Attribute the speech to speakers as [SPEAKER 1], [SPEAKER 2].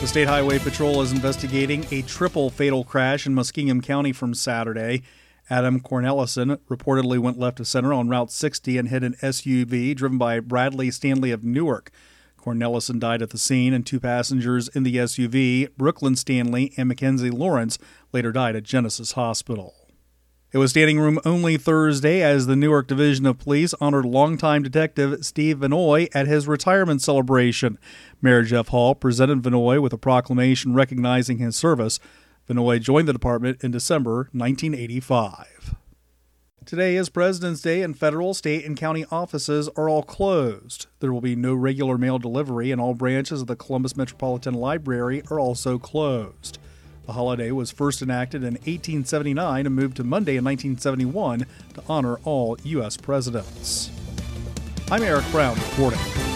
[SPEAKER 1] The State Highway Patrol is investigating a triple fatal crash in Muskingum County from Saturday. Adam Cornelison reportedly went left of center on Route 60 and hit an SUV driven by Bradley Stanley of Newark. Cornelison died at the scene, and two passengers in the SUV, Brooklyn Stanley and Mackenzie Lawrence, later died at Genesis Hospital. It was standing room only Thursday as the Newark Division of Police honored longtime detective Steve Vanoy at his retirement celebration. Mayor Jeff Hall presented Vanoy with a proclamation recognizing his service. Vanoy joined the department in December 1985. Today is President's Day, and federal, state, and county offices are all closed. There will be no regular mail delivery, and all branches of the Columbus Metropolitan Library are also closed. The holiday was first enacted in 1879 and moved to Monday in 1971 to honor all U.S. presidents. I'm Eric Brown reporting.